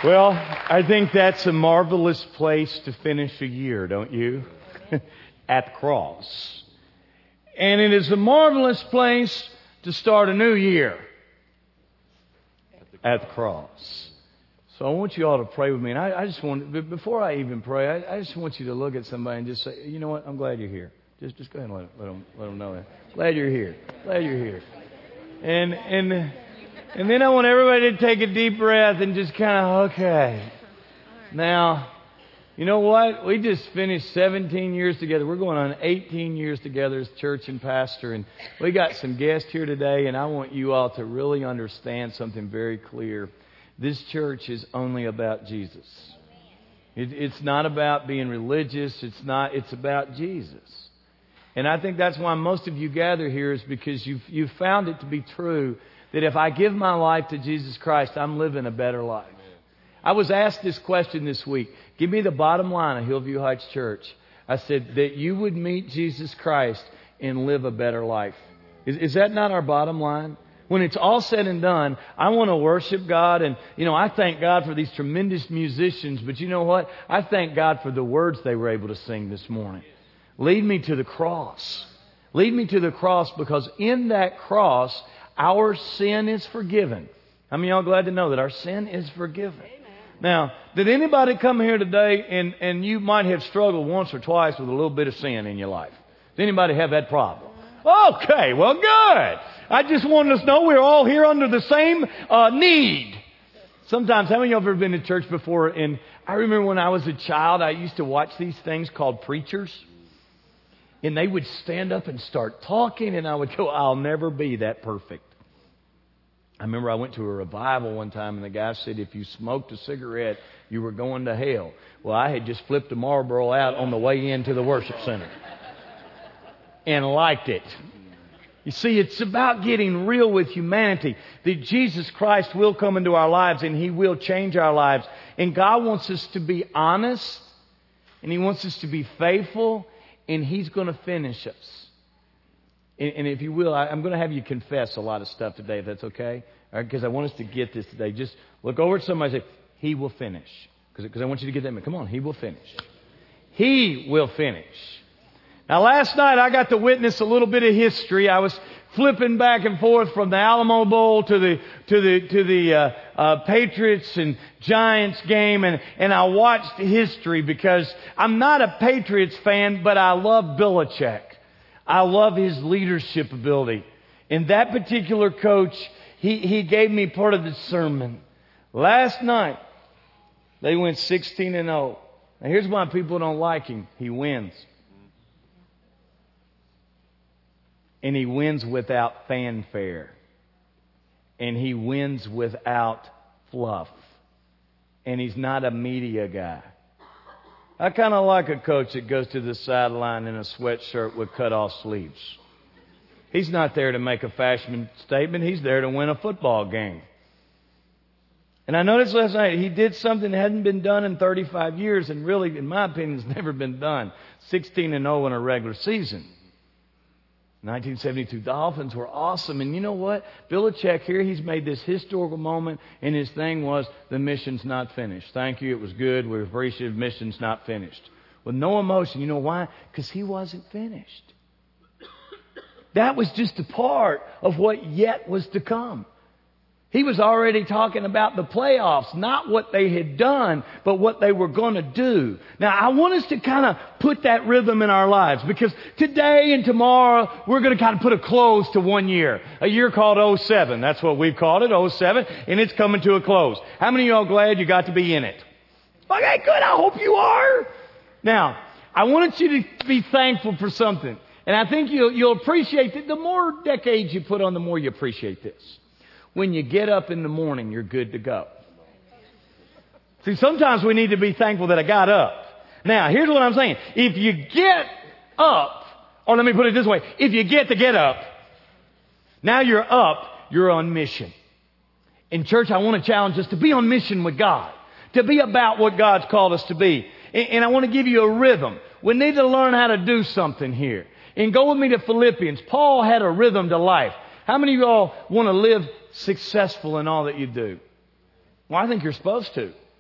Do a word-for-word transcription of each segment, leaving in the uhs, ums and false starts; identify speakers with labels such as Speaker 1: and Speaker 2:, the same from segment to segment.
Speaker 1: Well, I think that's a marvelous place to finish a year, don't you? At the cross. And it is a marvelous place to start a new year. At the cross. So I want you all to pray with me. And I, I just want, before I even pray, I, I just want you to look at somebody and just say, you know what, I'm glad you're here. Just just go ahead and let, let, them, let them know that. Glad you're here. Glad you're here. And, and, and then I want everybody to take a deep breath and just kind of, okay. Now, you know what? We just finished seventeen years together. We're going on eighteen years together as church and pastor. And we got some guests here today, and I want you all to really understand something very clear. This church is only about Jesus. It, it's not about being religious. It's not. It's about Jesus. And I think that's why most of you gather here is because you've, you've found it to be true that if I give my life to Jesus Christ, I'm living a better life. I was asked this question this week. Give me the bottom line of Hillview Heights Church. I said that you would meet Jesus Christ and live a better life. Is, is that not our bottom line? When it's all said and done, I want to worship God. And, you know, I thank God for these tremendous musicians. But you know what? I thank God for the words they were able to sing this morning. Lead me to the cross. Lead me to the cross, because in that cross, our sin is forgiven. How many of y'all glad to know that our sin is forgiven? Now, did anybody come here today and, and you might have struggled once or twice with a little bit of sin in your life? Does anybody have that problem? Okay, well, good. I just wanted us to know we're all here under the same uh, need. Sometimes, how many of you have ever been to church before? And I remember when I was a child, I used to watch these things called preachers. And they would stand up and start talking, and I would go, I'll never be that perfect. I remember I went to a revival one time, and the guy said, if you smoked a cigarette, you were going to hell. Well, I had just flipped a Marlboro out on the way into the worship center and liked it. You see, it's about getting real with humanity. That Jesus Christ will come into our lives, and He will change our lives. And God wants us to be honest, and He wants us to be faithful, and He's going to finish us. And if you will, I'm going to have you confess a lot of stuff today, if that's okay. All right, because I want us to get this today. Just look over at somebody and say, He will finish. Because I want you to get that. Come on, He will finish. He will finish. Now, last night I got to witness a little bit of history. I was flipping back and forth from the Alamo Bowl to the to the to the uh, uh, Patriots and Giants game, and and I watched history because I'm not a Patriots fan, but I love Belichick. I love his leadership ability. And that particular coach, he, he gave me part of the sermon. Last night, they went sixteen and oh. Now here's why people don't like him. He wins. And he wins without fanfare. And he wins without fluff. And he's not a media guy. I kind of like a coach that goes to the sideline in a sweatshirt with cut-off sleeves. He's not there to make a fashion statement. He's there to win a football game. And I noticed last night he did something that hadn't been done in thirty-five years, and really, in my opinion, has never been done. sixteen and oh in a regular season. nineteen seventy-two Dolphins were awesome. And you know what? Belichick here, he's made this historical moment, and his thing was, the mission's not finished. Thank you, it was good. We're appreciative. Mission's not finished. With no emotion. You know why? Because he wasn't finished. That was just a part of what yet was to come. He was already talking about the playoffs, not what they had done, but what they were going to do. Now, I want us to kind of put that rhythm in our lives, because today and tomorrow, we're going to kind of put a close to one year. A year called oh seven. That's what we've called it, oh seven, and it's coming to a close. How many of y'all glad you got to be in it? Okay, good. I hope you are. Now, I want you to be thankful for something. And I think you'll, you'll appreciate that. The more decades you put on, the more you appreciate this. When you get up in the morning, you're good to go. See, sometimes we need to be thankful that I got up. Now, here's what I'm saying. If you get up, or let me put it this way. If you get to get up, now you're up, you're on mission. In church, I want to challenge us to be on mission with God. To be about what God's called us to be. And, and I want to give you a rhythm. We need to learn how to do something here. And go with me to Philippians. Paul had a rhythm to life. How many of y'all want to live successful in all that you do? Well, I think you're supposed to.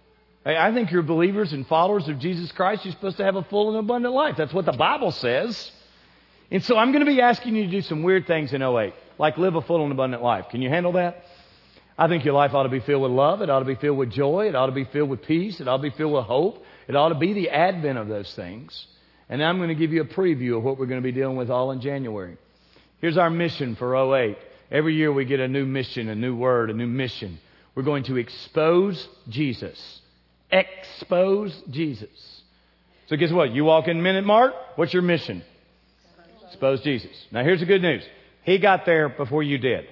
Speaker 1: Hey, I think you're believers and followers of Jesus Christ. You're supposed to have a full and abundant life. That's what the Bible says. And so I'm going to be asking you to do some weird things in oh eight, like live a full and abundant life. Can you handle that? I think your life ought to be filled with love. It ought to be filled with joy. It ought to be filled with peace. It ought to be filled with hope. It ought to be the advent of those things. And I'm going to give you a preview of what we're going to be dealing with all in January. Here's our mission for oh eight. Every year we get a new mission, a new word, a new mission. We're going to expose Jesus. Expose Jesus. So guess what? You walk in Minute Mark. What's your mission? Expose Jesus. Now here's the good news. He got there before you did.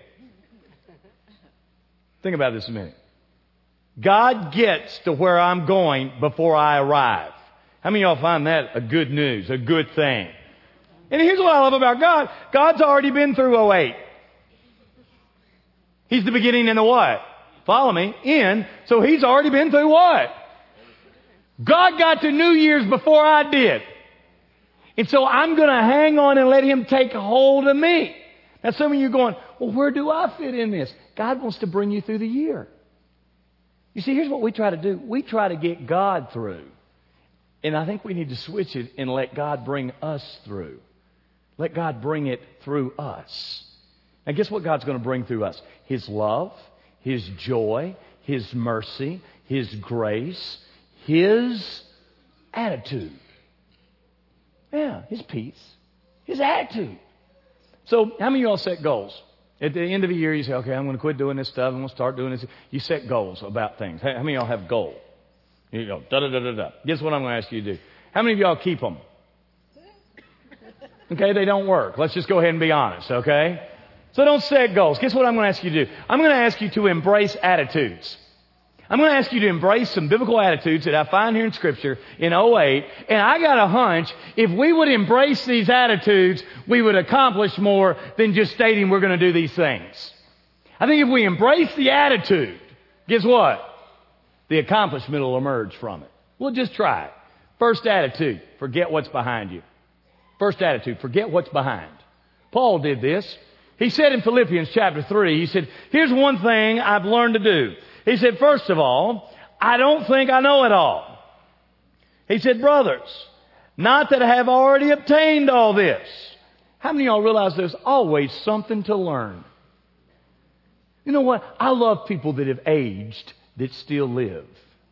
Speaker 1: Think about this a minute. God gets to where I'm going before I arrive. How many of y'all find that a good news, a good thing? And here's what I love about God. God's already been through oh eight. He's the beginning and the what? Follow me. In. So He's already been through what? God got to New Year's before I did. And so I'm going to hang on and let Him take hold of me. Now some of you are going, well, where do I fit in this? God wants to bring you through the year. You see, here's what we try to do. We try to get God through. And I think we need to switch it and let God bring us through. Let God bring it through us. Now guess what God's going to bring through us? His love, His joy, His mercy, His grace, His attitude. Yeah, His peace, His attitude. So how many of y'all set goals? At the end of the year, you say, okay, I'm going to quit doing this stuff. I'm going to start doing this. You set goals about things. How many of y'all have goals? You go, da-da-da-da-da. Guess what I'm going to ask you to do? How many of y'all keep them? Okay, they don't work. Let's just go ahead and be honest, okay? So don't set goals. Guess what I'm going to ask you to do? I'm going to ask you to embrace attitudes. I'm going to ask you to embrace some biblical attitudes that I find here in Scripture in oh eight. And I got a hunch, if we would embrace these attitudes, we would accomplish more than just stating we're going to do these things. I think if we embrace the attitude, guess what? The accomplishment will emerge from it. We'll just try it. First attitude, forget what's behind you. First attitude, forget what's behind. Paul did this. He said in Philippians chapter three, he said, here's one thing I've learned to do. He said, first of all, I don't think I know it all. He said, brothers, not that I have already obtained all this. How many of y'all realize there's always something to learn? You know what? I love people that have aged that still live.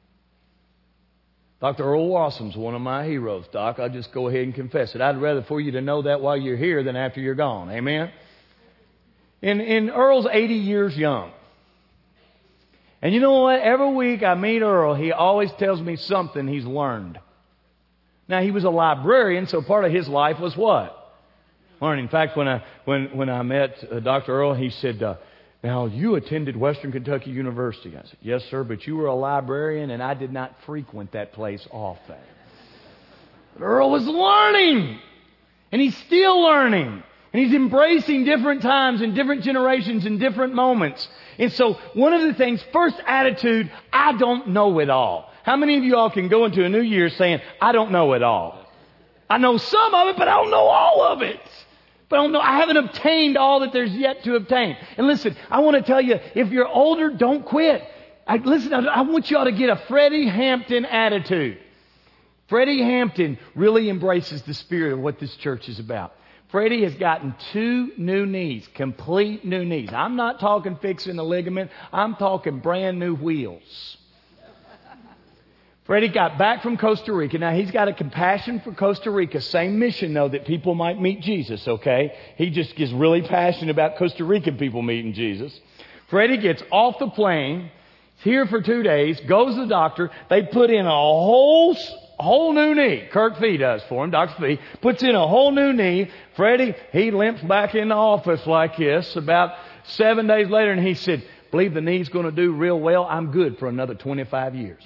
Speaker 1: Doctor Earl Wassom's one of my heroes, Doc. I'll just go ahead and confess it. I'd rather for you to know that while you're here than after you're gone. Amen? And, and Earl's eighty years young. And you know what? Every week I meet Earl, he always tells me something he's learned. Now, he was a librarian, so part of his life was what? Learning. In fact, when I, when, when I met uh, Doctor Earl, he said, uh, now, you attended Western Kentucky University. I said, yes, sir, but you were a librarian, and I did not frequent that place often. But Earl was learning, and he's still learning. And he's embracing different times and different generations and different moments. And so one of the things, first attitude, I don't know it all. How many of you all can go into a new year saying, I don't know it all? I know some of it, but I don't know all of it. But I don't know, I haven't obtained all that there's yet to obtain. And listen, I want to tell you, if you're older, don't quit. I, listen, I, I want you all to get a Freddie Hampton attitude. Freddie Hampton really embraces the spirit of what this church is about. Freddie has gotten two new knees, complete new knees. I'm not talking fixing a ligament. I'm talking brand new wheels. Freddie got back from Costa Rica. Now, he's got a compassion for Costa Rica. Same mission, though, that people might meet Jesus, okay? He just gets really passionate about Costa Rican people meeting Jesus. Freddie gets off the plane. He's here for two days. Goes to the doctor. They put in a whole... whole new knee. Kirk Fee does for him. Doctor Fee puts in a whole new knee. Freddie, he limps back in the office like this about seven days later, and he said, believe the knee's going to do real well. I'm good for another twenty-five years.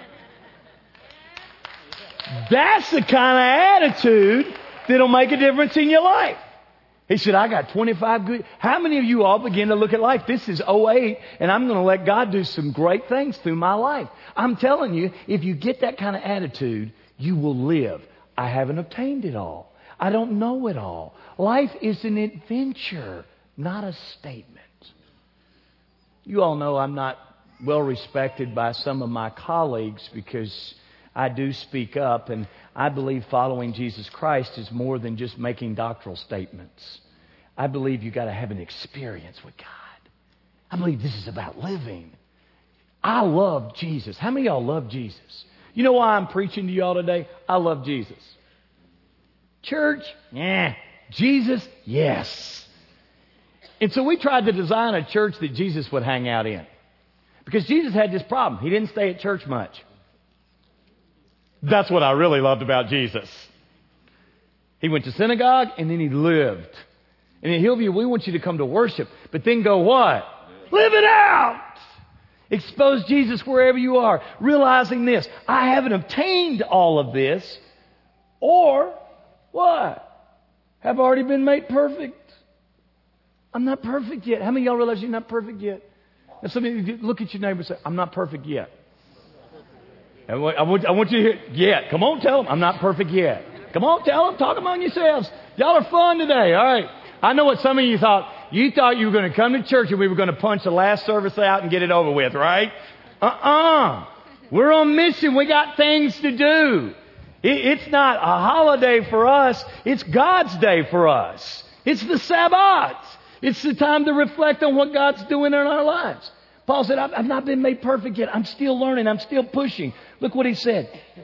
Speaker 1: That's the kind of attitude that'll make a difference in your life. He said, I got twenty-five good. How many of you all begin to look at life? This is oh eight, and I'm going to let God do some great things through my life. I'm telling you, if you get that kind of attitude, you will live. I haven't obtained it all. I don't know it all. Life is an adventure, not a statement. You all know I'm not well respected by some of my colleagues because I do speak up, and I believe following Jesus Christ is more than just making doctrinal statements. I believe you got to have an experience with God. I believe this is about living. I love Jesus. How many of y'all love Jesus? You know why I'm preaching to y'all today? I love Jesus. Church? Yeah. Jesus? Yes. And so we tried to design a church that Jesus would hang out in. Because Jesus had this problem. He didn't stay at church much. That's what I really loved about Jesus. He went to synagogue and then he lived. And in Hillview, we want you to come to worship. But then go what? Live it out. Expose Jesus wherever you are. Realizing this. I haven't obtained all of this. Or what? Have already been made perfect. I'm not perfect yet. How many of y'all realize you're not perfect yet? Now some of you look at your neighbor and say, I'm not perfect yet. I want, I want, I want you to hear, yet. Come on, tell them, I'm not perfect yet. Come on, tell them, talk among yourselves. Y'all are fun today, all right? I know what some of you thought. You thought you were going to come to church and we were going to punch the last service out and get it over with, right? Uh-uh. We're on mission. We got things to do. It, it's not a holiday for us. It's God's day for us. It's the Sabbath. It's the time to reflect on what God's doing in our lives. Paul said, I've not been made perfect yet. I'm still learning. I'm still pushing. Look what he said.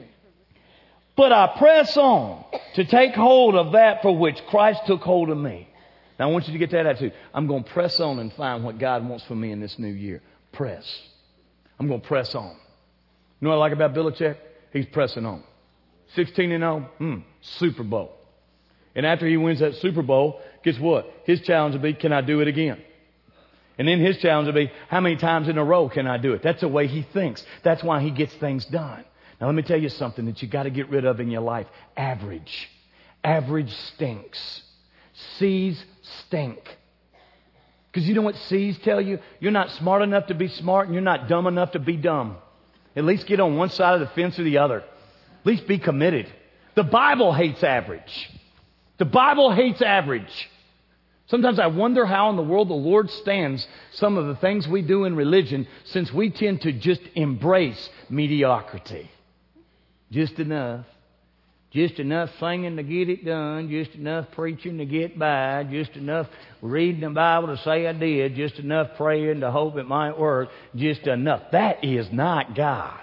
Speaker 1: But I press on to take hold of that for which Christ took hold of me. Now I want you to get that attitude. I'm going to press on and find what God wants for me in this new year. Press. I'm going to press on. You know what I like about Belichick? He's pressing on. sixteen and oh, hmm, Super Bowl. And after he wins that Super Bowl, guess what? His challenge will be, can I do it again? And then his challenge will be, how many times in a row can I do it? That's the way he thinks. That's why he gets things done. Now let me tell you something that you got to get rid of in your life. Average. Average stinks. C's stink. Because you know what C's tell you? You're not smart enough to be smart and you're not dumb enough to be dumb. At least get on one side of the fence or the other. At least be committed. The Bible hates average. The Bible hates average. Sometimes I wonder how in the world the Lord stands some of the things we do in religion, since we tend to just embrace mediocrity. Just enough. Just enough singing to get it done. Just enough preaching to get by. Just enough reading the Bible to say I did. Just enough praying to hope it might work. Just enough. That is not God.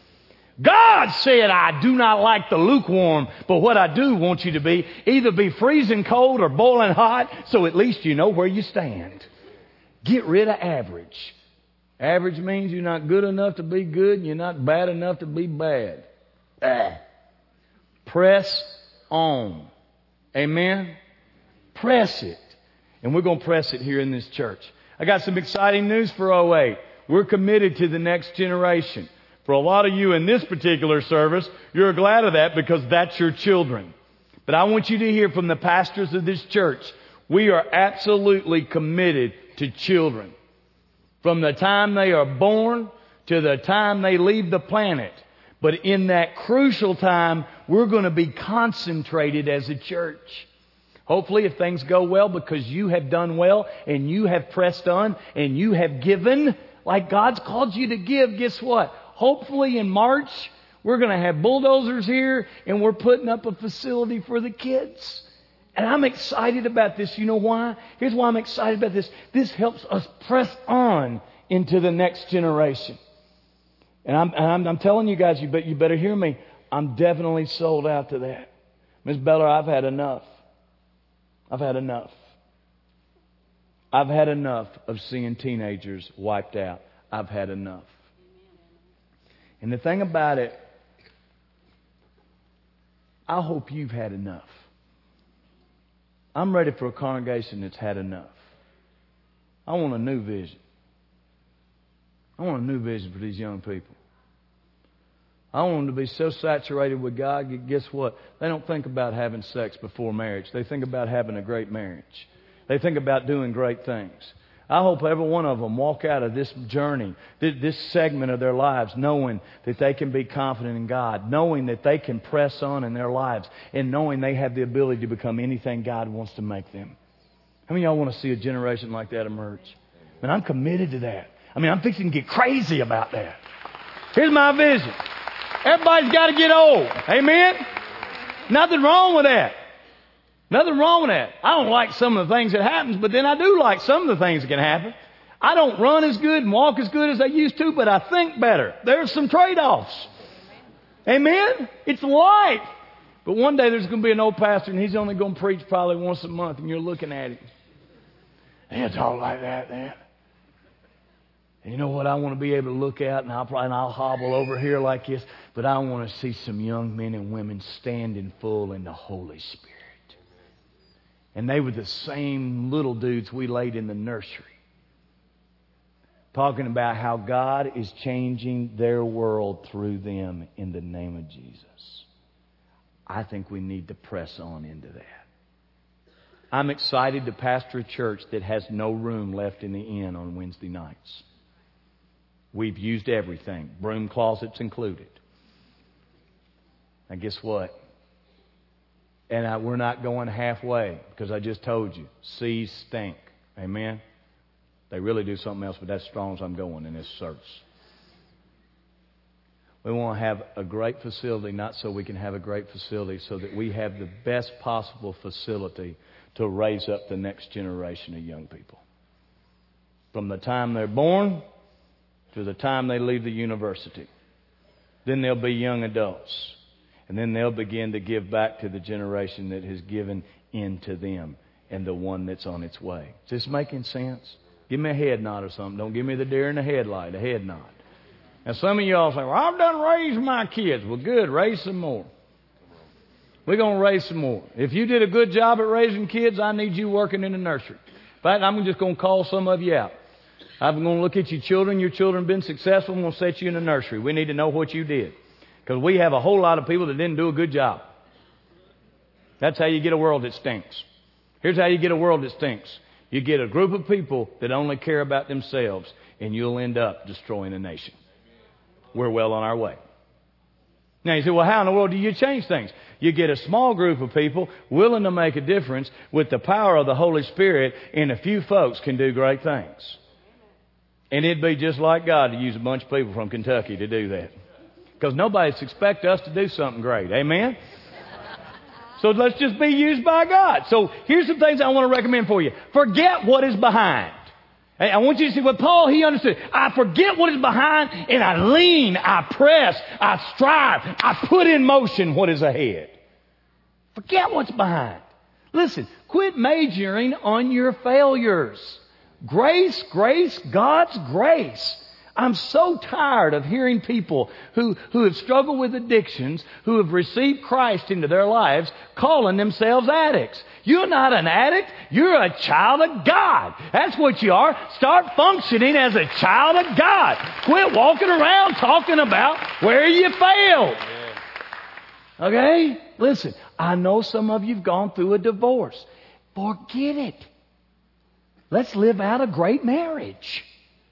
Speaker 1: God said, I do not like the lukewarm, but what I do want you to be, either be freezing cold or boiling hot, so at least you know where you stand. Get rid of average. Average means you're not good enough to be good, and you're not bad enough to be bad. Ah. Press on. Amen? Press it. And we're going to press it here in this church. I got some exciting news for oh eight. We're committed to the next generation. For a lot of you in this particular service, you're glad of that because that's your children. But I want you to hear from the pastors of this church, we are absolutely committed to children. From the time they are born to the time they leave the planet. But in that crucial time, we're going to be concentrated as a church. Hopefully, if things go well because you have done well and you have pressed on and you have given like God's called you to give, guess what? Hopefully in March, we're going to have bulldozers here and we're putting up a facility for the kids. And I'm excited about this. You know why? Here's why I'm excited about this. This helps us press on into the next generation. And I'm, and I'm, I'm telling you guys, you, bet, you better hear me. I'm definitely sold out to that. Miss Beller, I've had enough. I've had enough. I've had enough of seeing teenagers wiped out. I've had enough. And the thing about it, I hope you've had enough. I'm ready for a congregation that's had enough. I want a new vision. I want a new vision for these young people. I want them to be so saturated with God, guess what? They don't think about having sex before marriage. They think about having a great marriage. They think about doing great things. I hope every one of them walk out of this journey, this segment of their lives, knowing that they can be confident in God, knowing that they can press on in their lives, and knowing they have the ability to become anything God wants to make them. How many of y'all want to see a generation like that emerge? And I'm committed to that. I mean, I'm fixing to get crazy about that. Here's my vision. Everybody's got to get old. Amen? Nothing wrong with that. Nothing wrong with that. I don't like some of the things that happens, but then I do like some of the things that can happen. I don't run as good and walk as good as I used to, but I think better. There's some trade-offs. Amen? It's life. But one day there's going to be an old pastor, and he's only going to preach probably once a month, and you're looking at him. He'll talk like that, man. And you know what I want to be able to look at, and I'll probably and I'll hobble over here like this, but I want to see some young men and women standing full in the Holy Spirit. And they were the same little dudes we laid in the nursery, talking about how God is changing their world through them in the name of Jesus. I think we need to press on into that. I'm excited to pastor a church that has no room left in the inn on Wednesday nights. We've used everything, broom closets included. And guess what? And I, we're not going halfway, because I just told you, seas stink. Amen? They really do something else, but that's as strong as I'm going in this service. We want to have a great facility, not so we can have a great facility, so that we have the best possible facility to raise up the next generation of young people. From the time they're born to the time they leave the university. Then they'll be young adults. And then they'll begin to give back to the generation that has given into them and the one that's on its way. Is this making sense? Give me a head nod or something. Don't give me the deer in the headlight, a head nod. Now some of y'all say, well, I've done raised my kids. Well, good, raise some more. We're going to raise some more. If you did a good job at raising kids, I need you working in the nursery. In fact, I'm just going to call some of you out. I'm going to look at your children. Your children have been successful. I'm going to set you in the nursery. We need to know what you did. Because we have a whole lot of people that didn't do a good job. That's how you get a world that stinks. Here's how you get a world that stinks. You get a group of people that only care about themselves, and you'll end up destroying a nation. We're well on our way. Now you say, well, how in the world do you change things? You get a small group of people willing to make a difference with the power of the Holy Spirit, and a few folks can do great things. And it'd be just like God to use a bunch of people from Kentucky to do that. Because nobody expects us to do something great. Amen? So let's just be used by God. So here's some things I want to recommend for you. Forget what is behind. I want you to see what Paul, he understood. I forget what is behind, and I lean, I press, I strive, I put in motion what is ahead. Forget what's behind. Listen, quit majoring on your failures. Grace, grace, God's grace. I'm so tired of hearing people who, who have struggled with addictions, who have received Christ into their lives, calling themselves addicts. You're not an addict. You're a child of God. That's what you are. Start functioning as a child of God. Quit walking around talking about where you failed. Okay? Listen, I know some of you have gone through a divorce. Forget it. Let's live out a great marriage.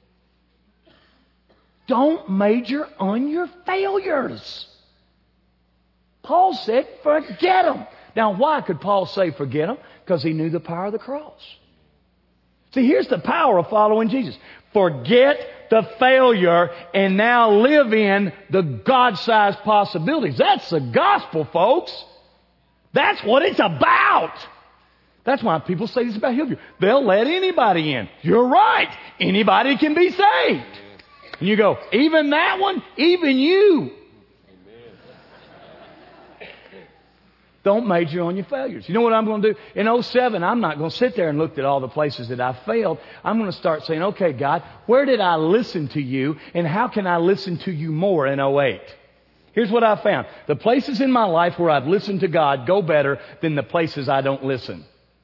Speaker 1: Don't major on your failures. Paul said, forget them. Now, why could Paul say forget them? Because he knew the power of the cross. See, here's the power of following Jesus. Forget the failure and now live in the God-sized possibilities. That's the gospel, folks. That's what it's about. That's why people say this about Hillview. They'll let anybody in. You're right. Anybody can be saved. And you go, even that one? Even you? Don't major on your failures. You know what I'm going to do? In oh seven, I'm not going to sit there and look at all the places that I failed. I'm going to start saying, okay, God, where did I listen to you? And how can I listen to you more in oh eight? Here's what I found. The places in my life where I've listened to God go better than the places I don't listen.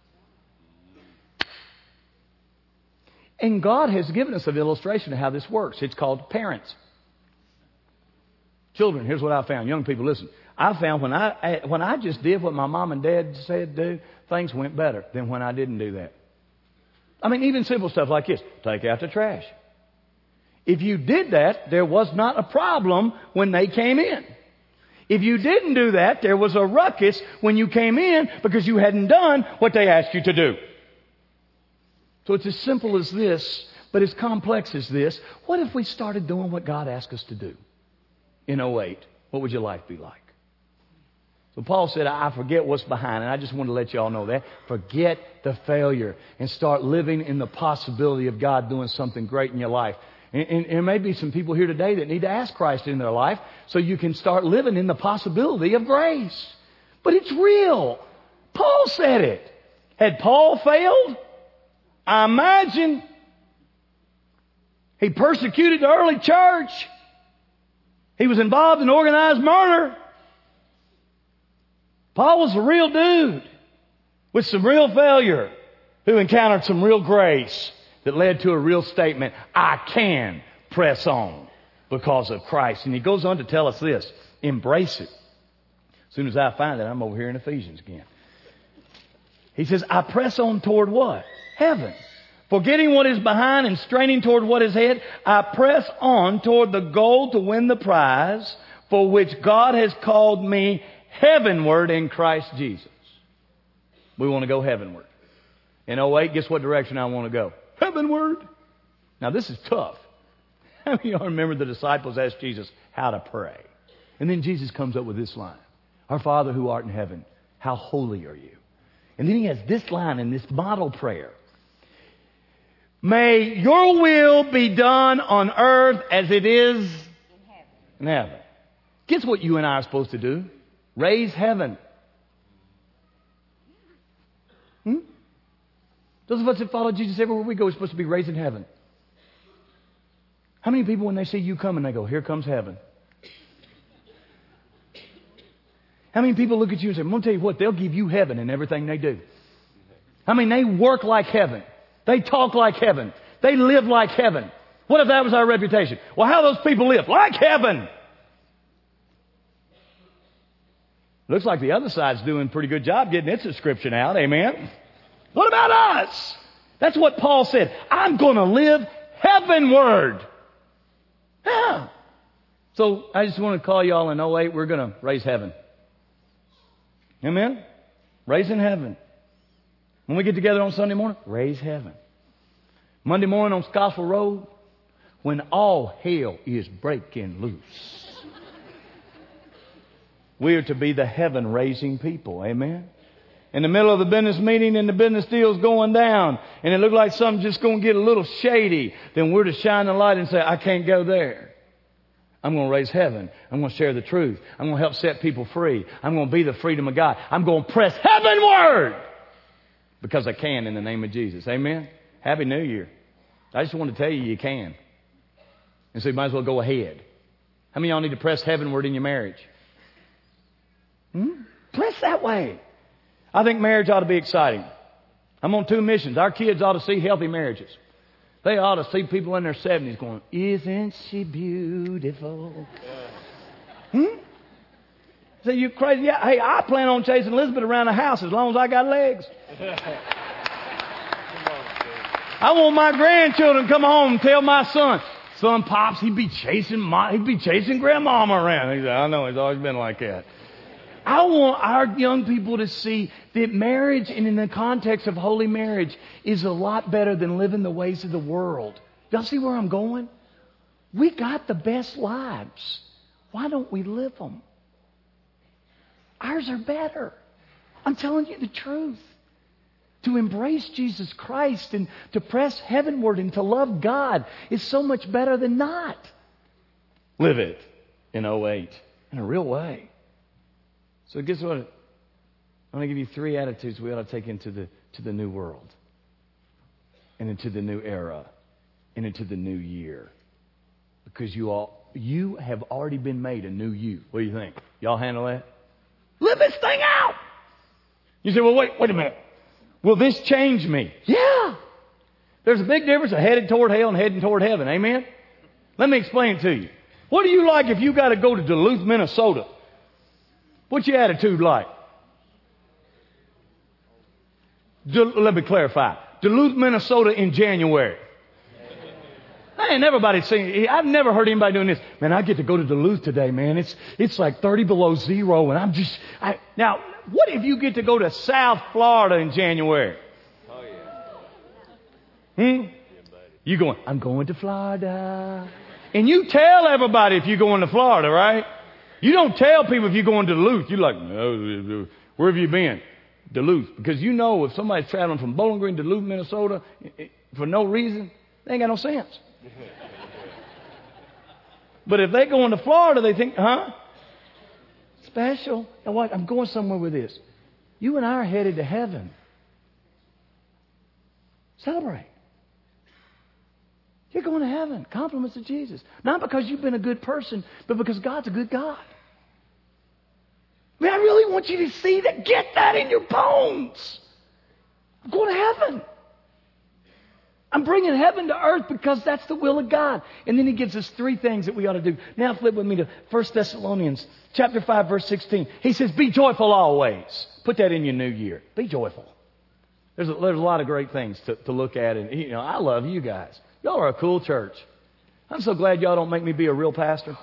Speaker 1: And God has given us an illustration of how this works. It's called parents. Children, here's what I found. Young people, listen. I found when I when I just did what my mom and dad said do, things went better than when I didn't do that. I mean, even simple stuff like this. Take out the trash. If you did that, there was not a problem when they came in. If you didn't do that, there was a ruckus when you came in because you hadn't done what they asked you to do. So it's as simple as this, but as complex as this, what if we started doing what God asked us to do in oh eight? What would your life be like? So Paul said, I forget what's behind, and I just want to let you all know that. Forget the failure and start living in the possibility of God doing something great in your life. And, and, and there may be some people here today that need to ask Christ in their life so you can start living in the possibility of grace. But it's real. Paul said it. Had Paul failed? I imagine he persecuted the early church. He was involved in organized murder. Paul was a real dude with some real failure who encountered some real grace that led to a real statement. I can press on because of Christ. And he goes on to tell us this. Embrace it. As soon as I find it, I'm over here in Ephesians again. He says, I press on toward what? Heaven. Forgetting what is behind and straining toward what is ahead, I press on toward the goal to win the prize for which God has called me heavenward in Christ Jesus. We want to go heavenward. In oh eight, guess what direction I want to go? Heavenward. Now this is tough. How many of y'all remember the disciples asked Jesus how to pray? And then Jesus comes up with this line. Our Father who art in heaven, how holy are you? And then he has this line in this model prayer. May your will be done on earth as it is in heaven. In heaven. Guess what you and I are supposed to do? Raise heaven. Hmm? Those of us that follow Jesus everywhere we go are supposed to be raising heaven. How many people, when they see you coming, they go, here comes heaven? How many people look at you and say, I'm going to tell you what, they'll give you heaven in everything they do. I mean, they work like heaven. They talk like heaven. They live like heaven. What if that was our reputation? Well, how do those people live? Like heaven. Looks like the other side's doing a pretty good job getting its subscription out. Amen. What about us? That's what Paul said. I'm going to live heavenward. Yeah. So I just want to call y'all in oh eight. We're going to raise heaven. Amen. Raising heaven. When we get together on Sunday morning, raise heaven. Monday morning on Scottsville Road, when all hell is breaking loose. We are to be the heaven-raising people. Amen? In the middle of the business meeting and the business deal's going down and it looks like something's just going to get a little shady, then we're to shine the light and say, I can't go there. I'm going to raise heaven. I'm going to share the truth. I'm going to help set people free. I'm going to be the freedom of God. I'm going to press heavenward because I can in the name of Jesus. Amen? Happy New Year. I just want to tell you you can. And so you might as well go ahead. How many of y'all need to press heavenward in your marriage? Hmm? Press that way. I think marriage ought to be exciting. I'm on two missions. Our kids ought to see healthy marriages. They ought to see people in their seventies going, isn't she beautiful? Hmm? So you crazy? Yeah, hey, I plan on chasing Elizabeth around the house as long as I got legs. I want my grandchildren to come home and tell my son, son Pops, he'd be chasing my, he'd be chasing grandmama around. He said, I know, it's always been like that. I want our young people to see that marriage, and in the context of holy marriage, is a lot better than living the ways of the world. Y'all see where I'm going? We got the best lives. Why don't we live them? Ours are better. I'm telling you the truth. To embrace Jesus Christ and to press heavenward and to love God is so much better than not. Live it in oh eight in a real way. So guess what? I'm going to give you three attitudes we ought to take into the to the new world and into the new era and into the new year. Because you all you have already been made a new you. What do you think? Y'all handle that? Live this thing out. You say, well, wait, wait a minute. Will this change me? Yeah. There's a big difference of headed toward hell and heading toward heaven. Amen? Let me explain it to you. What do you like if you got to go to Duluth, Minnesota? What's your attitude like? Dul- Let me clarify. Duluth, Minnesota in January. I ain't everybody saying, I've never heard anybody doing this. Man, I get to go to Duluth today, man. It's it's like thirty below zero, and I'm just... I, now, what if you get to go to South Florida in January?
Speaker 2: Oh, yeah.
Speaker 1: Hmm? You going, I'm going to Florida. And you tell everybody if you're going to Florida, right? You don't tell people if you're going to Duluth. You're like, no, where have you been? Duluth. Because you know if somebody's traveling from Bowling Green to Duluth, Minnesota, for no reason, they ain't got no sense. But if they go into Florida, they think, huh? Special. Now what? I'm going somewhere with this. You and I are headed to heaven. Celebrate. You're going to heaven. Compliments to Jesus. Not because you've been a good person, but because God's a good God. I mean, I really want you to see that. Get that in your bones. I'm going to heaven. I'm bringing heaven to earth because that's the will of God. And then he gives us three things that we ought to do. Now flip with me to First Thessalonians chapter five, verse sixteen. He says, be joyful always. Put that in your new year. Be joyful. There's a, there's a lot of great things to, to look at. And, you know, I love you guys. Y'all are a cool church. I'm so glad y'all don't make me be a real pastor.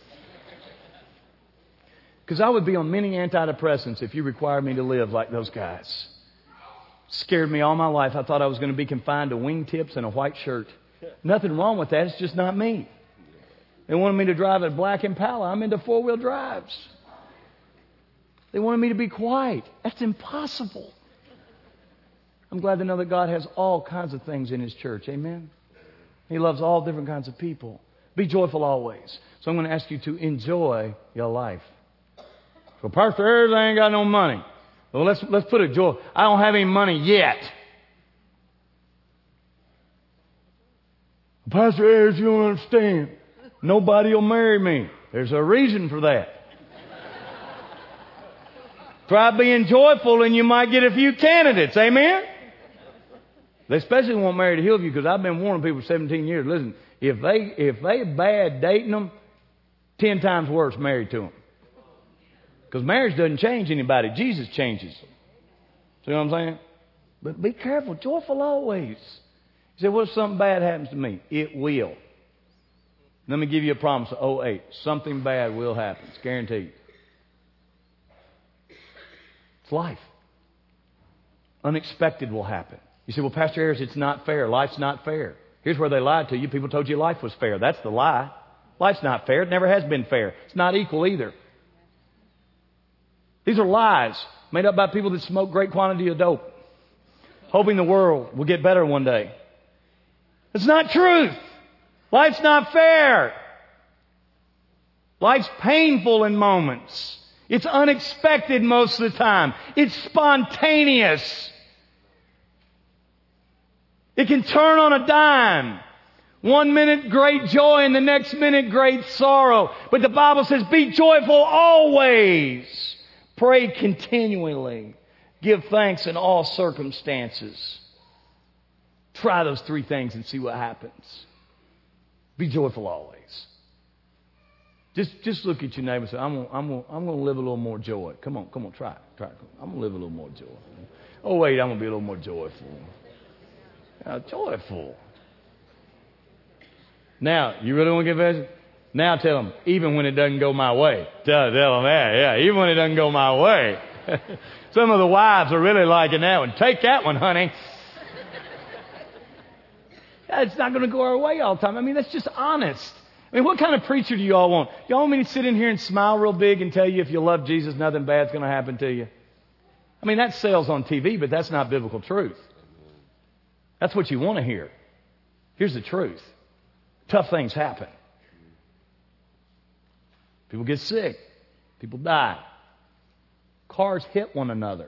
Speaker 1: Because I would be on many antidepressants if you required me to live like those guys. Scared me all my life. I thought I was going to be confined to wingtips and a white shirt. Nothing wrong with that. It's just not me. They wanted me to drive a black Impala. I'm into four-wheel drives. They wanted me to be quiet. That's impossible. I'm glad to know that God has all kinds of things in His church. Amen? He loves all different kinds of people. Be joyful always. So I'm going to ask you to enjoy your life. So, Pastor Ayers, I ain't got no money. Well, let's let's put it, Joel. I don't have any money yet. Pastor Ayers, you don't understand. Nobody will marry me. There's a reason for that. Try being joyful and you might get a few candidates. Amen? They especially won't marry to Hillview because I've been warning people for seventeen years. Listen, if they if they bad dating them, ten times worse married to them. Because marriage doesn't change anybody. Jesus changes. See what I'm saying? But be careful. Joyful always. You say, what if something bad happens to me? It will. Let me give you a promise of oh eight. Something bad will happen. It's guaranteed. It's life. Unexpected will happen. You say, well, Pastor Ayers, it's not fair. Life's not fair. Here's where they lied to you. People told you life was fair. That's the lie. Life's not fair. It never has been fair. It's not equal either. These are lies made up by people that smoke great quantity of dope, hoping the world will get better one day. It's not truth. Life's not fair. Life's painful in moments. It's unexpected most of the time. It's spontaneous. It can turn on a dime. One minute great joy and the next minute great sorrow. But the Bible says, be joyful always. Pray continually. Give thanks in all circumstances. Try those three things and see what happens. Be joyful always. Just, just look at your neighbor and say, I'm going I'm gonna, I'm gonna live a little more joy. Come on, come on, try it. Try it. I'm going to live a little more joy. Oh, wait, I'm going to be a little more joyful. Now, joyful. Now, you really want to get vision? Now tell them, even when it doesn't go my way. Tell, tell them that, yeah, even when it doesn't go my way. Some of the wives are really liking that one. Take that one, honey. It's not going to go our way all the time. I mean, that's just honest. I mean, what kind of preacher do you all want? Y'all want me to sit in here and smile real big and tell you if you love Jesus, nothing bad's going to happen to you? I mean, that sells on T V, but that's not biblical truth. That's what you want to hear. Here's the truth. Tough things happen. People get sick. People die. Cars hit one another.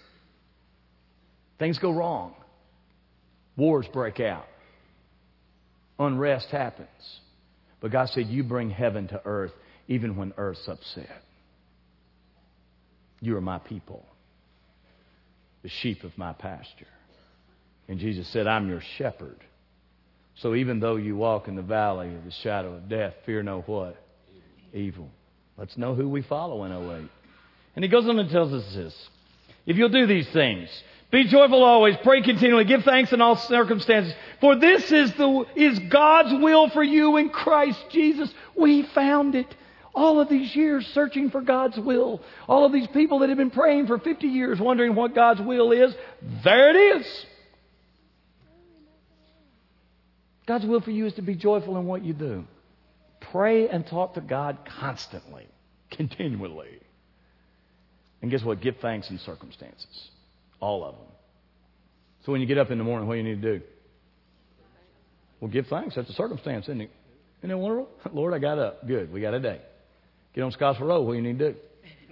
Speaker 1: Things go wrong. Wars break out. Unrest happens. But God said, you bring heaven to earth even when earth's upset. You are my people, the sheep of my pasture. And Jesus said, I'm your shepherd. So even though you walk in the valley of the shadow of death, fear no what? Evil. Let's know who we follow in oh eight. And he goes on and tells us this. If you'll do these things, be joyful always, pray continually, give thanks in all circumstances. For this is the is God's will for you in Christ Jesus. We found it. All of these years searching for God's will. All of these people that have been praying for fifty years wondering what God's will is. There it is. God's will for you is to be joyful in what you do. Pray and talk to God constantly, continually. And guess what? Give thanks in circumstances. All of them. So when you get up in the morning, what do you need to do? Well, give thanks. That's a circumstance, isn't it? Isn't it wonderful? Lord, I got up. Good. We got a day. Get on Scottsville Road. What do you need to do?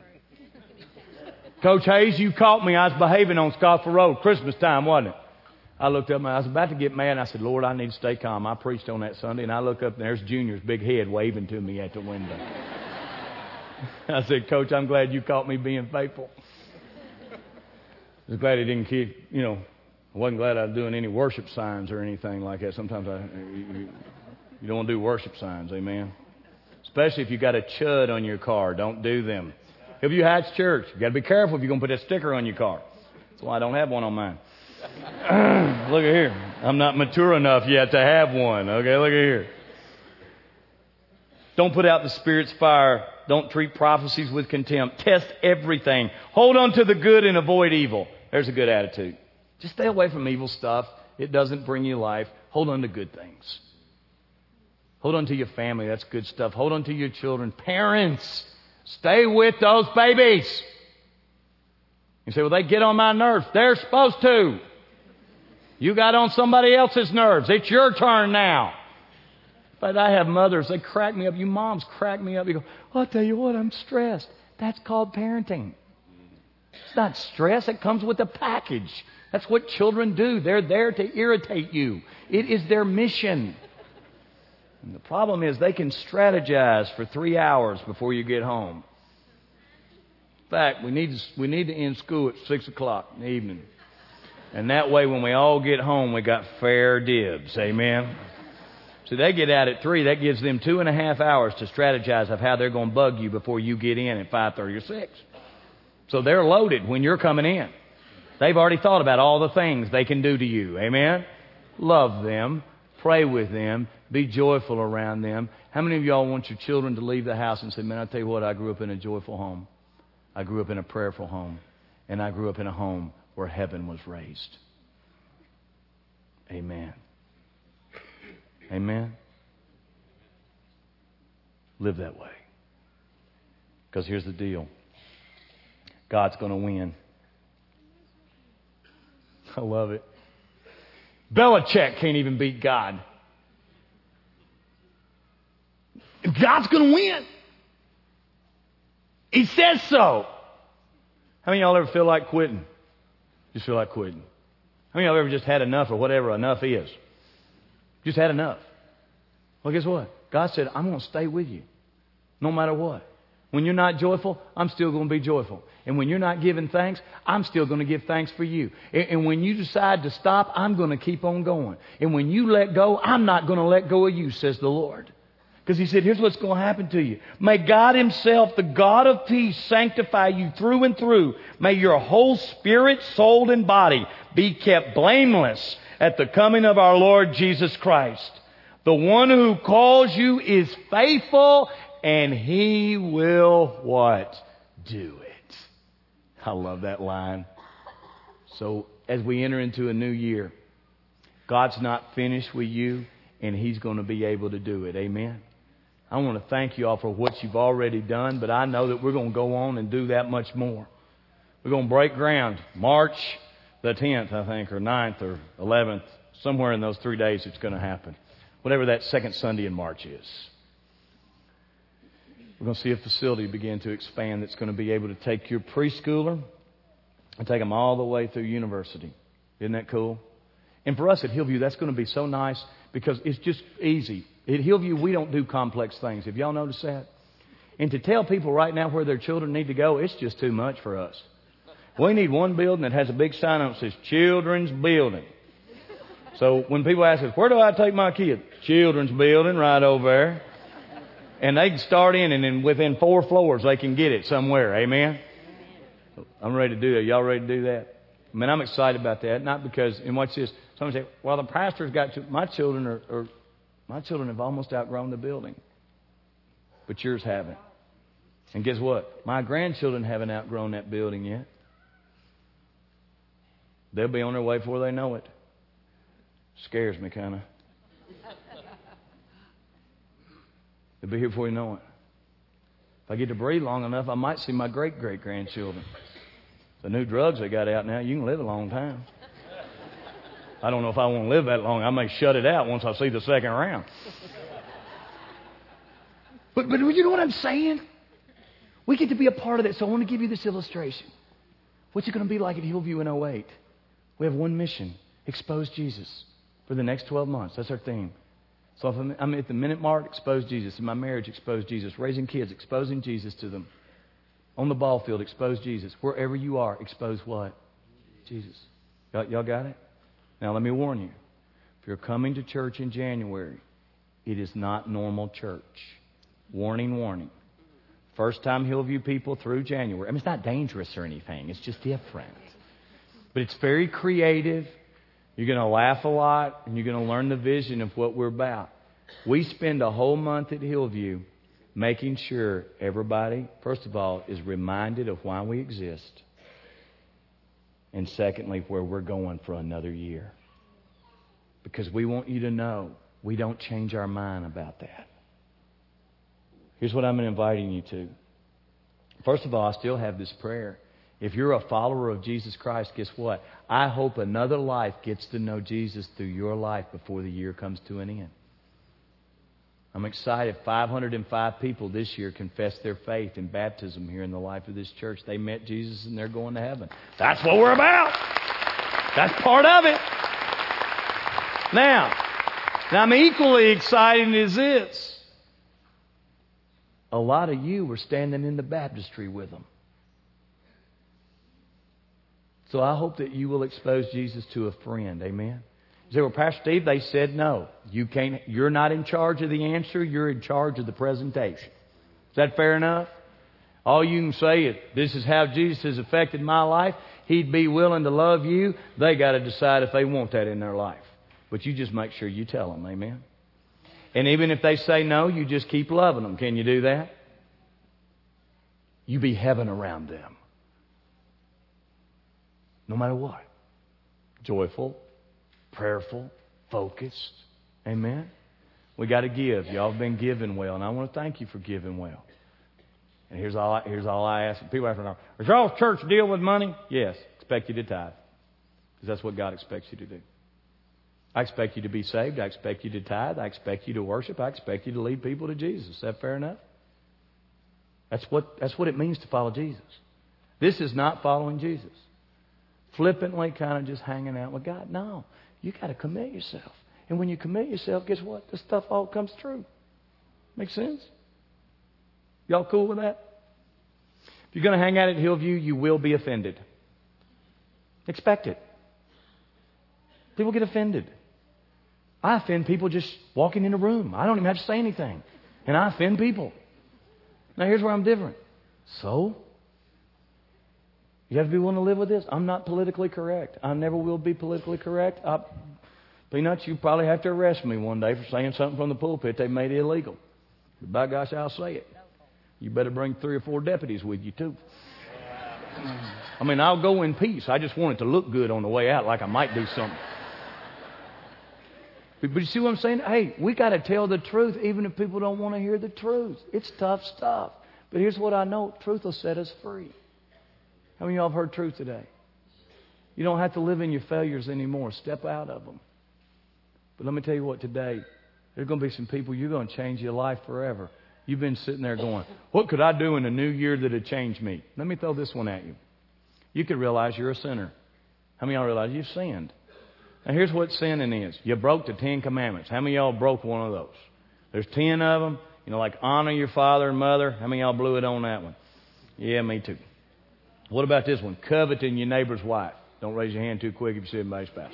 Speaker 1: Coach Hayes, you caught me. I was behaving on Scottsville Road. Christmas time, wasn't it? I looked up and I was about to get mad. And I said, Lord, I need to stay calm. I preached on that Sunday. And I look up and there's Junior's big head waving to me at the window. I said, Coach, I'm glad you caught me being faithful. I was glad he didn't keep, you know, I wasn't glad I was doing any worship signs or anything like that. Sometimes I, you, you don't want to do worship signs, amen? Especially if you got a chud on your car. Don't do them. Hillview Heights Church, you got to be careful if you're going to put that sticker on your car. That's why I don't have one on mine. Look at here. I'm not mature enough yet to have one. Okay, look at here. Don't put out the Spirit's fire. Don't treat prophecies with contempt. Test everything. Hold on to the good and avoid evil. There's a good attitude. Just stay away from evil stuff. It doesn't bring you life. Hold on to good things. Hold on to your family. That's good stuff. Hold on to your children. Parents, stay with those babies. You say, well, they get on my nerves. They're supposed to. You got on somebody else's nerves. It's your turn now. But I have mothers, they crack me up. You moms crack me up. You go, well, I'll tell you what, I'm stressed. That's called parenting. It's not stress. It comes with a package. That's what children do. They're there to irritate you. It is their mission. And the problem is they can strategize for three hours before you get home. In fact, we need to, we need to end school at six o'clock in the evening. And that way when we all get home, we got fair dibs. Amen? So they get out at three. That gives them two and a half hours to strategize of how they're going to bug you before you get in at five thirty or six. So they're loaded when you're coming in. They've already thought about all the things they can do to you. Amen? Love them. Pray with them. Be joyful around them. How many of y'all want your children to leave the house and say, man, I tell you what, I grew up in a joyful home. I grew up in a prayerful home. And I grew up in a home where heaven was raised. Amen. Amen. Live that way. Because here's the deal. God's going to win. I love it. Belichick can't even beat God. God's going to win. He says so. How many of y'all ever feel like quitting? Just feel like quitting. How many of y'all ever just had enough or whatever enough is? Just had enough. Well, guess what? God said, I'm going to stay with you no matter what. When you're not joyful, I'm still going to be joyful. And when you're not giving thanks, I'm still going to give thanks for you. And, and when you decide to stop, I'm going to keep on going. And when you let go, I'm not going to let go of you, says the Lord. Because He said, here's what's going to happen to you. May God Himself, the God of peace, sanctify you through and through. May your whole spirit, soul, and body be kept blameless at the coming of our Lord Jesus Christ. The one who calls you is faithful, and He will what? Do it. I love that line. So as we enter into a new year, God's not finished with you, and He's going to be able to do it. Amen. I want to thank you all for what you've already done, but I know that we're going to go on and do that much more. We're going to break ground March the tenth, I think, or ninth or eleventh. Somewhere in those three days it's going to happen. Whatever that second Sunday in March is. We're going to see a facility begin to expand that's going to be able to take your preschooler and take them all the way through university. Isn't that cool? And for us at Hillview, that's going to be so nice because it's just easy. At Hillview, we don't do complex things. Have y'all noticed that? And to tell people right now where their children need to go, it's just too much for us. We need one building that has a big sign on it that says Children's Building. So when people ask us, where do I take my kid? Children's Building right over there. And they can start in, and then within four floors, they can get it somewhere. Amen? I'm ready to do that. Y'all ready to do that? I mean, I'm excited about that. Not because, and watch this. Somebody say, well, the pastor's got to, my children are, are, my children have almost outgrown the building. But yours haven't. And guess what? My grandchildren haven't outgrown that building yet. They'll be on their way before they know it. Scares me, kind of. They'll be here before you know it. If I get to breathe long enough, I might see my great-great-grandchildren. The new drugs they got out now, you can live a long time. I don't know if I want to live that long. I may shut it out once I see the second round. But, but you know what I'm saying? We get to be a part of that. So I want to give you this illustration. What's it going to be like at Hillview in oh eight? We have one mission. Expose Jesus for the next twelve months. That's our theme. So if I'm, I'm at the minute mark, expose Jesus. In my marriage, expose Jesus. Raising kids, exposing Jesus to them. On the ball field, expose Jesus. Wherever you are, expose what? Jesus. Y'all, y'all got it? Now let me warn you. If you're coming to church in January, it is not normal church. Warning, warning. First time Hillview people through January. I mean, it's not dangerous or anything. It's just different. But it's very creative. You're going to laugh a lot, and you're going to learn the vision of what we're about. We spend a whole month at Hillview making sure everybody, first of all, is reminded of why we exist. And secondly, where we're going for another year. Because we want you to know we don't change our mind about that. Here's what I'm inviting you to. First of all, I still have this prayer. If you're a follower of Jesus Christ, guess what? I hope another life gets to know Jesus through your life before the year comes to an end. I'm excited. five hundred five people this year confessed their faith in baptism here in the life of this church. They met Jesus and they're going to heaven. That's what we're about. That's part of it. Now, now I'm equally excited as this. A lot of you were standing in the baptistry with them. So I hope that you will expose Jesus to a friend. Amen. You say, well, Pastor Steve, they said no. You can't. You're not in charge of the answer. You're in charge of the presentation. Is that fair enough? All you can say is, this is how Jesus has affected my life. He'd be willing to love you. They got to decide if they want that in their life. But you just make sure you tell them. Amen. And even if they say no, you just keep loving them. Can you do that? You be heaven around them. No matter what. Joyful, prayerful, focused. Amen? We got to give. Y'all have been giving well, and I want to thank you for giving well. And here's all I, here's all I ask. People ask me, does y'all's church deal with money? Yes. Expect you to tithe. Because that's what God expects you to do. I expect you to be saved. I expect you to tithe. I expect you to worship. I expect you to lead people to Jesus. Is that fair enough? That's what, that's what it means to follow Jesus. This is not following Jesus. Flippantly kind of just hanging out with God. No. You got to commit yourself. And when you commit yourself, guess what? This stuff all comes true. Make sense? Y'all cool with that? If you're going to hang out at Hillview, you will be offended. Expect it. People get offended. I offend people just walking in a room. I don't even have to say anything. And I offend people. Now here's where I'm different. So? You have to be willing to live with this. I'm not politically correct. I never will be politically correct. I, Peanuts, you probably have to arrest me one day for saying something from the pulpit they made illegal. But by gosh, I'll say it. You better bring three or four deputies with you too. I mean, I'll go in peace. I just want it to look good on the way out, like I might do something. But, but you see what I'm saying? Hey, we got to tell the truth even if people don't want to hear the truth. It's tough stuff. But here's what I know. Truth will set us free. How many of y'all have heard truth today? You don't have to live in your failures anymore. Step out of them. But let me tell you what, today, there's going to be some people, you're going to change your life forever. You've been sitting there going, what could I do in the new year that would change me? Let me throw this one at you. You could realize you're a sinner. How many of y'all realize you've sinned? Now here's what sinning is. You broke the Ten Commandments. How many of y'all broke one of those? There's ten of them. You know, like honor your father and mother. How many of y'all blew it on that one? Yeah, me too. What about this one? Coveting your neighbor's wife. Don't raise your hand too quick if you see anybody's spouse.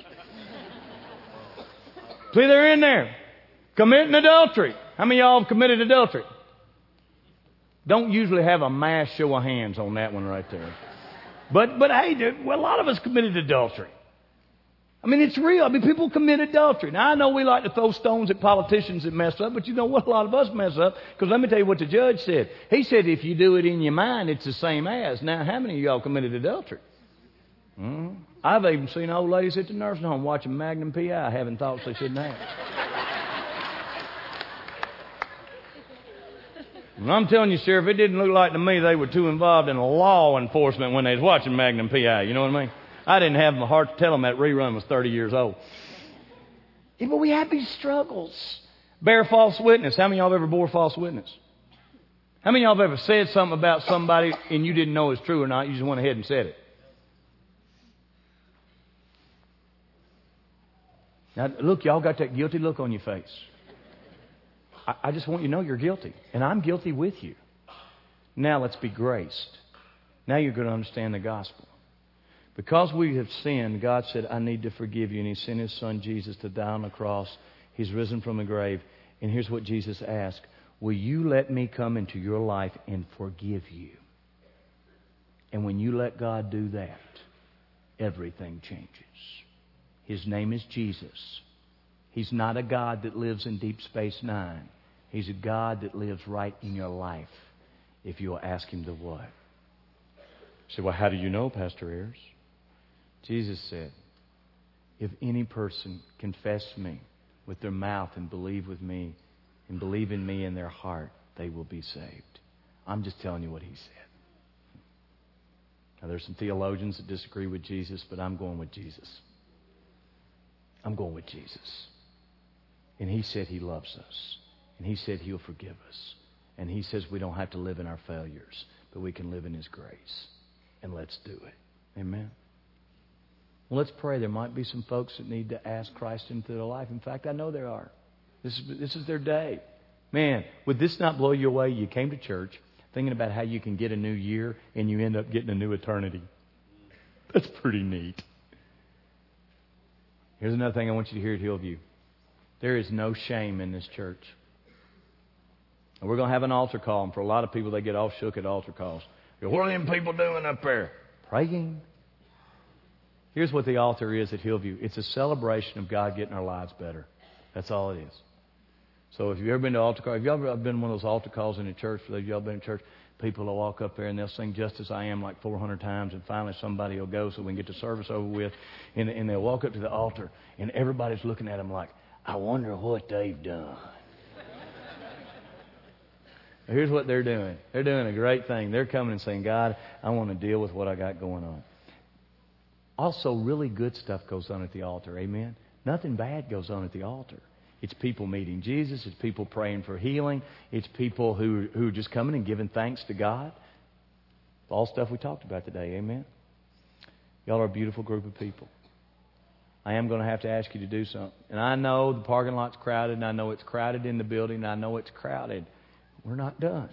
Speaker 1: See, they're in there. Committing adultery. How many of y'all have committed adultery? Don't usually have a mass show of hands on that one right there. But, but hey, dude, well, a lot of us committed adultery. I mean, it's real. I mean, people commit adultery. Now, I know we like to throw stones at politicians that mess up, but you know what? A lot of us mess up. Because let me tell you what the judge said. He said if you do it in your mind, it's the same as. Now, how many of y'all committed adultery? Mm-hmm. I've even seen old ladies at the nursing home watching Magnum P I having thoughts they shouldn't have. And I'm telling you, Sheriff, it didn't look like to me they were too involved in law enforcement when they was watching Magnum P I. You know what I mean? I didn't have the heart to tell them that rerun was thirty years old. Yeah, but we have these struggles. Bear false witness. How many of y'all have ever bore false witness? How many of y'all have ever said something about somebody and you didn't know it was true or not? You just went ahead and said it. Now, look, y'all got that guilty look on your face. I, I just want you to know you're guilty. And I'm guilty with you. Now let's be graced. Now you're going to understand the gospel. Because we have sinned, God said, I need to forgive you. And He sent His Son Jesus to die on the cross. He's risen from the grave. And here's what Jesus asked. Will you let me come into your life and forgive you? And when you let God do that, everything changes. His name is Jesus. He's not a God that lives in Deep Space Nine. He's a God that lives right in your life if you'll ask Him to what? You say, well, how do you know, Pastor Ayers? Jesus said, if any person confess me with their mouth and believe with me and believe in me in their heart, they will be saved. I'm just telling you what He said. Now, there's some theologians that disagree with Jesus, but I'm going with Jesus. I'm going with Jesus. And He said He loves us. And He said He'll forgive us. And He says we don't have to live in our failures, but we can live in His grace. And let's do it. Amen. Well, let's pray. There might be some folks that need to ask Christ into their life. In fact, I know there are. This is, this is their day. Man, would this not blow you away? You came to church thinking about how you can get a new year and you end up getting a new eternity. That's pretty neat. Here's another thing I want you to hear at Hillview. There is no shame in this church. And we're going to have an altar call. And for a lot of people, they get all shook at altar calls. What are them people doing up there? Praying. Here's what the altar is at Hillview. It's a celebration of God getting our lives better. That's all it is. So if you've ever been to altar call, if you've ever been to one of those altar calls in the church, for those of y'all been in church, people will walk up there and they'll sing Just As I Am like four hundred times, and finally somebody will go so we can get the service over with, and, and they'll walk up to the altar, and everybody's looking at them like, I wonder what they've done. Here's what they're doing. They're doing a great thing. They're coming and saying, God, I want to deal with what I got going on. Also, really good stuff goes on at the altar. Amen? Nothing bad goes on at the altar. It's people meeting Jesus. It's people praying for healing. It's people who, who are just coming and giving thanks to God. All stuff we talked about today. Amen? Y'all are a beautiful group of people. I am going to have to ask you to do something. And I know the parking lot's crowded, and I know it's crowded in the building, and I know it's crowded. We're not done.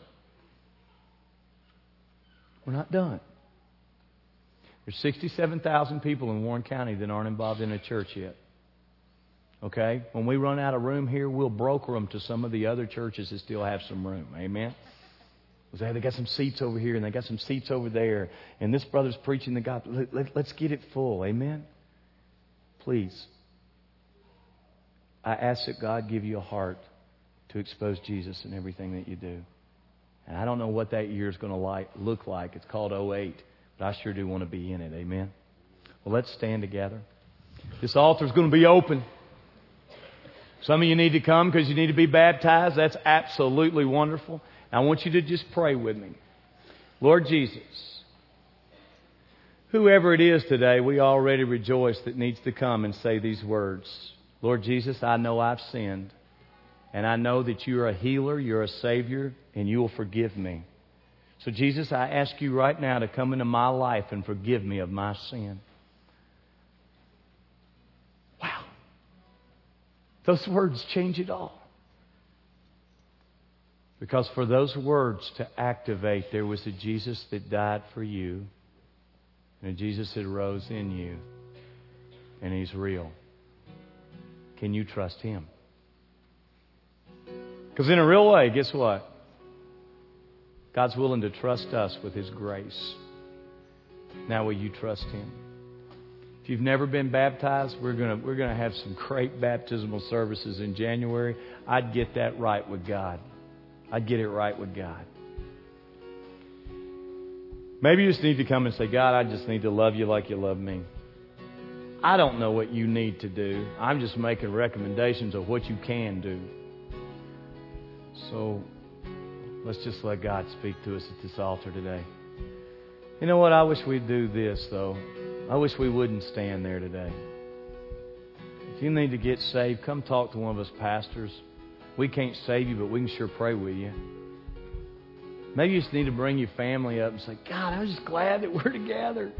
Speaker 1: We're not done. There's sixty-seven thousand people in Warren County that aren't involved in a church yet. Okay? When we run out of room here, we'll broker them to some of the other churches that still have some room. Amen? They got some seats over here and they got some seats over there. And this brother's preaching the gospel. Let, let, let's get it full. Amen? Please. I ask that God give you a heart to expose Jesus in everything that you do. And I don't know what that year is going to like, look like. It's called oh eight. But I sure do want to be in it. Amen? Well, let's stand together. This altar is going to be open. Some of you need to come because you need to be baptized. That's absolutely wonderful. I want you to just pray with me. Lord Jesus, whoever it is today, we already rejoice that needs to come and say these words. Lord Jesus, I know I've sinned. And I know that you're a healer, you're a Savior, and you will forgive me. So Jesus, I ask you right now to come into my life and forgive me of my sin. Wow. Those words change it all. Because for those words to activate, there was a Jesus that died for you. And a Jesus that rose in you. And He's real. Can you trust Him? Because in a real way, guess what? God's willing to trust us with His grace. Now will you trust Him? If you've never been baptized, we're going to we're going to have some great baptismal services in January. I'd get that right with God. I'd get it right with God. Maybe you just need to come and say, God, I just need to love you like you love me. I don't know what you need to do. I'm just making recommendations of what you can do. So Let's just let God speak to us at this altar today. You know what? I wish we'd do this, though. I wish we wouldn't stand there today. If you need to get saved, come talk to one of us pastors. We can't save you, but we can sure pray with you. Maybe you just need to bring your family up and say, God, I'm just glad that we're together.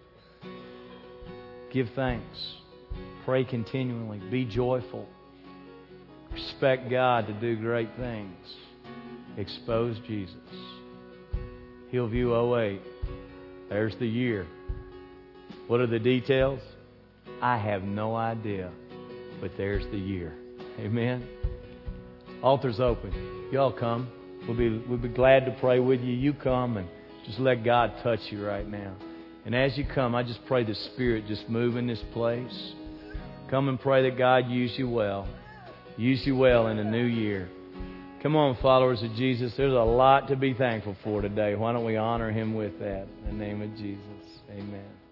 Speaker 1: Give thanks. Pray continually. Be joyful. Expect God to do great things. Expose Jesus. Hillview oh eight. There's the year. What are the details? I have no idea. But there's the year. Amen. Altar's open. Y'all come. We'll be, we'll be glad to pray with you. You come and just let God touch you right now. And as you come, I just pray the Spirit just move in this place. Come and pray that God use you well. Use you well in the new year. Come on, followers of Jesus. There's a lot to be thankful for today. Why don't we honor Him with that? In the name of Jesus. Amen.